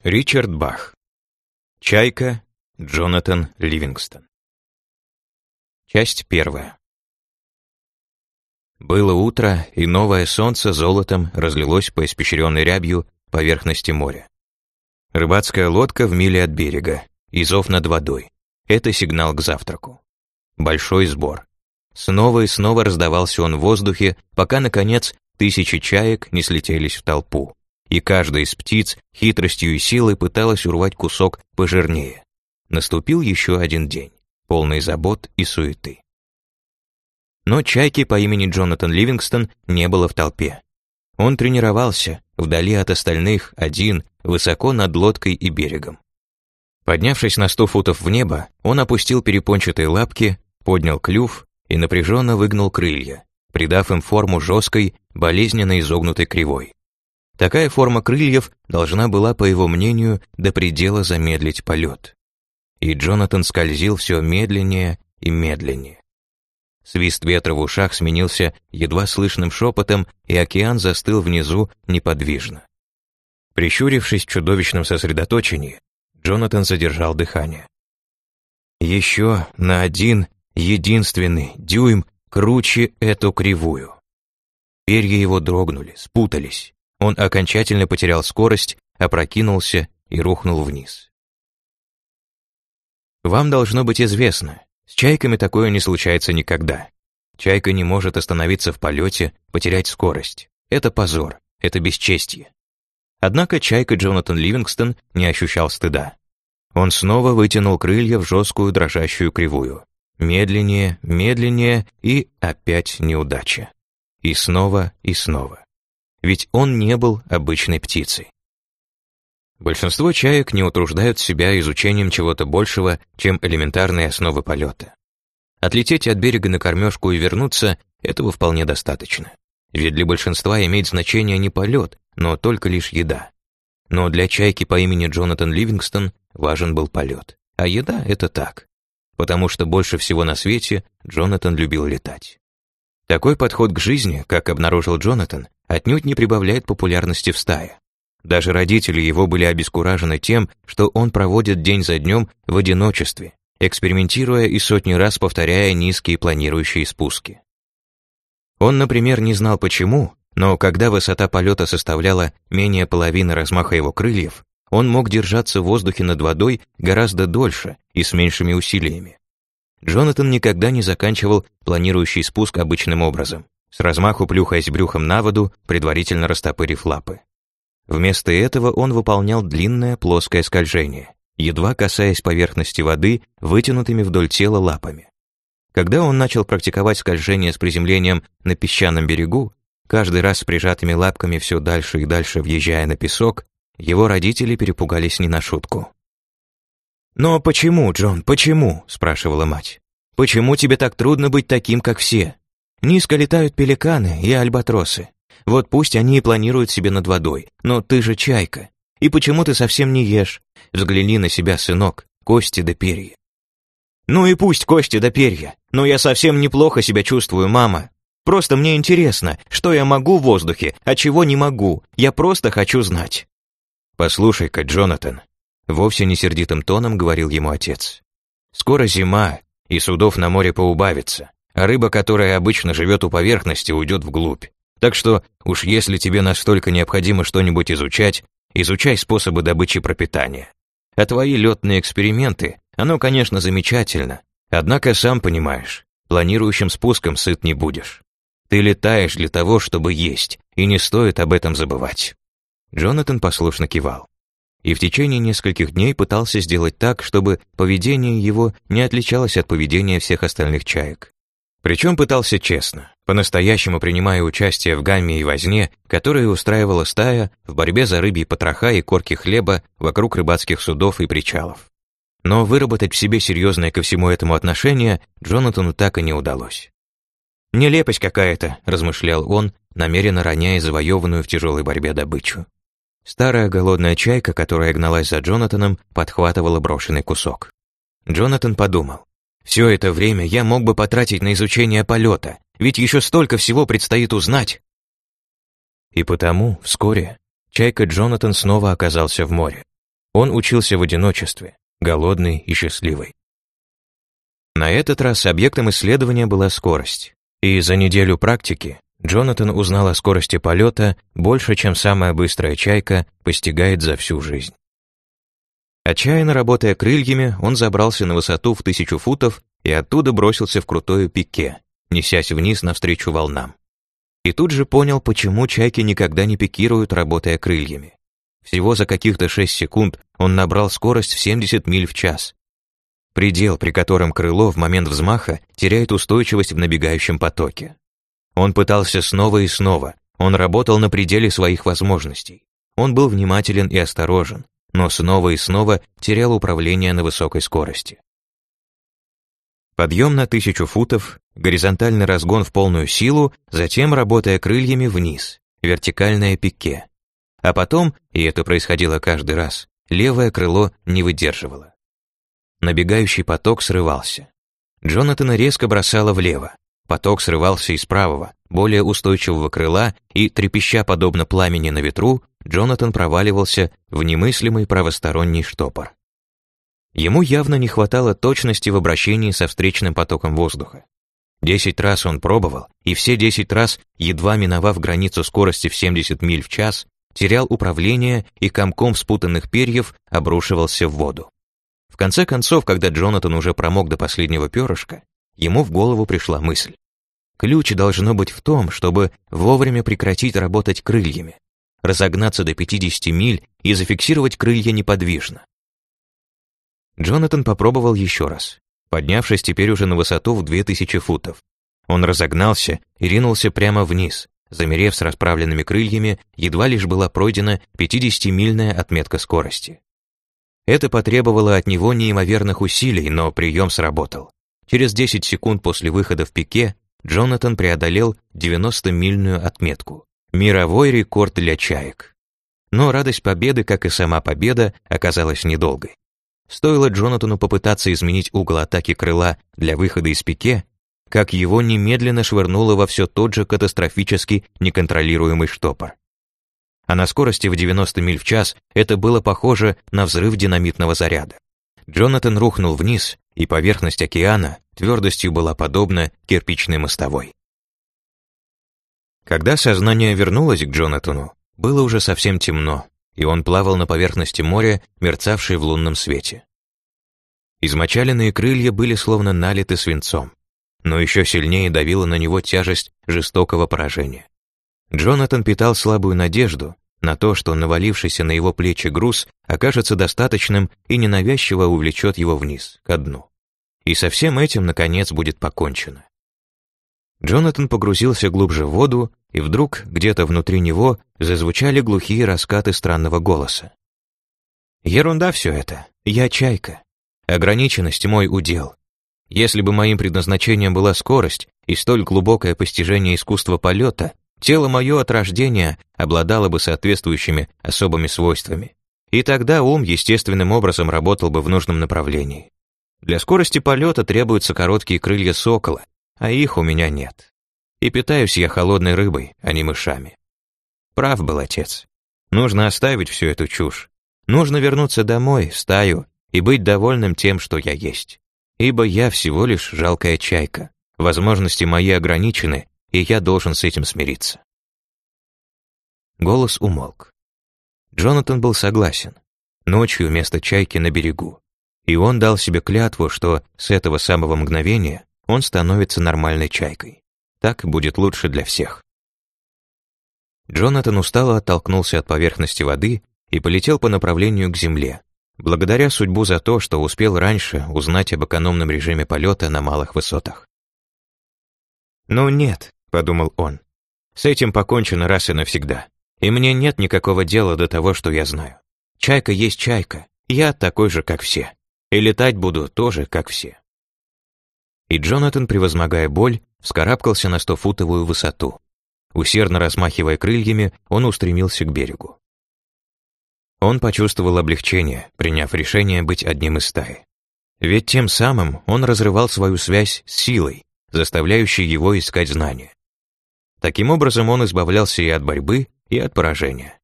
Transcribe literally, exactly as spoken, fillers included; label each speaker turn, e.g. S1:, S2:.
S1: Ричард Бах. Чайка. Джонатан Ливингстон. Часть первая. Было утро, и новое солнце золотом разлилось по испещренной рябью поверхности моря. Рыбацкая лодка в миле от берега, и зов над водой. Это сигнал к завтраку. Большой сбор. Снова и снова раздавался он в воздухе, пока, наконец, тысячи чаек не слетелись в толпу, и каждая из птиц хитростью и силой пыталась урвать кусок пожирнее. Наступил еще один день, полный забот и суеты. Но чайки по имени Джонатан Ливингстон не было в толпе. Он тренировался, вдали от остальных, один, высоко над лодкой и берегом. Поднявшись на сто футов в небо, он опустил перепончатые лапки, поднял клюв и напряженно выгнул крылья, придав им форму жесткой, болезненно изогнутой кривой. Такая форма крыльев должна была, по его мнению, до предела замедлить полет. И Джонатан скользил все медленнее и медленнее. Свист ветра в ушах сменился едва слышным шепотом, и океан застыл внизу неподвижно. Прищурившись в чудовищном сосредоточении, Джонатан задержал дыхание. Еще на один единственный дюйм круче эту кривую. Перья его дрогнули, спутались. Он окончательно потерял скорость, опрокинулся и рухнул вниз. Вам должно быть известно, с чайками такое не случается никогда. Чайка не может остановиться в полете, потерять скорость. Это позор, это бесчестье. Однако чайка Джонатан Ливингстон не ощущал стыда. Он снова вытянул крылья в жесткую дрожащую кривую. Медленнее, медленнее и опять неудача. И снова, и снова. Ведь он не был обычной птицей. Большинство чаек не утруждают себя изучением чего-то большего, чем элементарные основы полета. Отлететь от берега на кормежку и вернуться – этого вполне достаточно. Ведь для большинства имеет значение не полет, но только лишь еда. Но для чайки по имени Джонатан Ливингстон важен был полет, а еда – это так. Потому что больше всего на свете Джонатан любил летать. Такой подход к жизни, как обнаружил Джонатан, отнюдь не прибавляет популярности в стае. Даже родители его были обескуражены тем, что он проводит день за днем в одиночестве, экспериментируя и сотни раз повторяя низкие планирующие спуски. Он, например, не знал почему, но когда высота полета составляла менее половины размаха его крыльев, он мог держаться в воздухе над водой гораздо дольше и с меньшими усилиями. Джонатан никогда не заканчивал планирующий спуск обычным образом, с размаху плюхаясь брюхом на воду, предварительно растопырив лапы. Вместо этого он выполнял длинное плоское скольжение, едва касаясь поверхности воды вытянутыми вдоль тела лапами. Когда он начал практиковать скольжение с приземлением на песчаном берегу, каждый раз с прижатыми лапками все дальше и дальше въезжая на песок, его родители перепугались не на шутку. «Но почему, Джон, почему?» – спрашивала мать. «Почему тебе так трудно быть таким, как все? Низко летают пеликаны и альбатросы. Вот пусть они и планируют себе над водой, но ты же чайка. И почему ты совсем не ешь? Взгляни на себя, сынок, кости да перья». «Ну и пусть кости да перья, но я совсем неплохо себя чувствую, мама. Просто мне интересно, что я могу в воздухе, а чего не могу. Я просто хочу знать». «Послушай-ка, Джонатан», — вовсе не сердитым тоном говорил ему отец. «Скоро зима, и судов на море поубавится, а рыба, которая обычно живет у поверхности, уйдет вглубь. Так что уж если тебе настолько необходимо что-нибудь изучать, изучай способы добычи пропитания. А твои летные эксперименты, оно, конечно, замечательно, однако, сам понимаешь, планирующим спуском сыт не будешь. Ты летаешь для того, чтобы есть, и не стоит об этом забывать». Джонатан послушно кивал. И в течение нескольких дней пытался сделать так, чтобы поведение его не отличалось от поведения всех остальных чаек. Причем пытался честно, по-настоящему принимая участие в гамме и возне, которые устраивала стая в борьбе за рыбьи потроха и корки хлеба вокруг рыбацких судов и причалов. Но выработать в себе серьезное ко всему этому отношение Джонатану так и не удалось. «Нелепость какая-то», — размышлял он, намеренно роняя завоеванную в тяжелой борьбе добычу. Старая голодная чайка, которая гналась за Джонатаном, подхватывала брошенный кусок. Джонатан подумал, все это время я мог бы потратить на изучение полета, ведь еще столько всего предстоит узнать. И потому, вскоре, чайка Джонатан снова оказался в море. Он учился в одиночестве, голодный и счастливый. На этот раз объектом исследования была скорость, и за неделю практики Джонатан узнал о скорости полета больше, чем самая быстрая чайка постигает за всю жизнь. Отчаянно работая крыльями, он забрался на высоту в тысячу футов и оттуда бросился в крутое пике, несясь вниз навстречу волнам. И тут же понял, почему чайки никогда не пикируют, работая крыльями. Всего за каких-то шесть секунд он набрал скорость в семьдесят миль в час. Предел, при котором крыло в момент взмаха теряет устойчивость в набегающем потоке. Он пытался снова и снова, он работал на пределе своих возможностей. Он был внимателен и осторожен, но снова и снова терял управление на высокой скорости. Подъем на тысячу футов, горизонтальный разгон в полную силу, затем, работая крыльями, вниз, вертикальное пике. А потом, и это происходило каждый раз, левое крыло не выдерживало. Набегающий поток срывался. Джонатана резко бросало влево. Поток срывался из правого, более устойчивого крыла, и, трепеща подобно пламени на ветру, Джонатан проваливался в немыслимый правосторонний штопор. Ему явно не хватало точности в обращении со встречным потоком воздуха. Десять раз он пробовал, и все десять раз, едва миновав границу скорости в семьдесят миль в час, терял управление и комком спутанных перьев обрушивался в воду. В конце концов, когда Джонатан уже промок до последнего перышка, ему в голову пришла мысль. Ключ должно быть в том, чтобы вовремя прекратить работать крыльями, разогнаться до пятидесяти миль и зафиксировать крылья неподвижно. Джонатан попробовал еще раз, поднявшись теперь уже на высоту в две тысячи футов. Он разогнался и ринулся прямо вниз, замерев с расправленными крыльями, едва лишь была пройдена пятидесятимильная отметка скорости. Это потребовало от него неимоверных усилий, но прием сработал. Через десять секунд после выхода в пике Джонатан преодолел девяностомильную отметку. Мировой рекорд для чаек. Но радость победы, как и сама победа, оказалась недолгой. Стоило Джонатану попытаться изменить угол атаки крыла для выхода из пике, как его немедленно швырнуло во все тот же катастрофически неконтролируемый штопор. А на скорости в девяносто миль в час это было похоже на взрыв динамитного заряда. Джонатан рухнул вниз, и поверхность океана твердостью была подобна кирпичной мостовой. Когда сознание вернулось к Джонатану, было уже совсем темно, и он плавал на поверхности моря, мерцавшей в лунном свете. Измочаленные крылья были словно налиты свинцом, но еще сильнее давила на него тяжесть жестокого поражения. Джонатан питал слабую надежду на то, что навалившийся на его плечи груз окажется достаточным и ненавязчиво увлечет его вниз, ко дну. И со всем этим, наконец, будет покончено. Джонатан погрузился глубже в воду, и вдруг где-то внутри него зазвучали глухие раскаты странного голоса. «Ерунда все это. Я чайка. Ограниченность — мой удел. Если бы моим предназначением была скорость и столь глубокое постижение искусства полета, тело мое от рождения обладало бы соответствующими особыми свойствами, и тогда ум естественным образом работал бы в нужном направлении. Для скорости полета требуются короткие крылья сокола, а их у меня нет. И питаюсь я холодной рыбой, а не мышами. Прав был отец. Нужно оставить всю эту чушь. Нужно вернуться домой, в стаю, и быть довольным тем, что я есть. Ибо я всего лишь жалкая чайка. Возможности мои ограничены, и я должен с этим смириться. Голос умолк. Джонатан был согласен. Ночью вместо чайки на берегу. И он дал себе клятву, что с этого самого мгновения он становится нормальной чайкой. Так будет лучше для всех. Джонатан устало оттолкнулся от поверхности воды и полетел по направлению к земле, благодаря судьбу за то, что успел раньше узнать об экономном режиме полета на малых высотах. «Ну нет», — подумал он, — «с этим покончено раз и навсегда, и мне нет никакого дела до того, что я знаю. Чайка есть чайка, я такой же, как все, и летать буду тоже, как все». И Джонатан, превозмогая боль, вскарабкался на стофутовую высоту. Усердно размахивая крыльями, он устремился к берегу. Он почувствовал облегчение, приняв решение быть одним из стаи. Ведь тем самым он разрывал свою связь с силой, заставляющей его искать знания. Таким образом он избавлялся и от борьбы, и от поражения.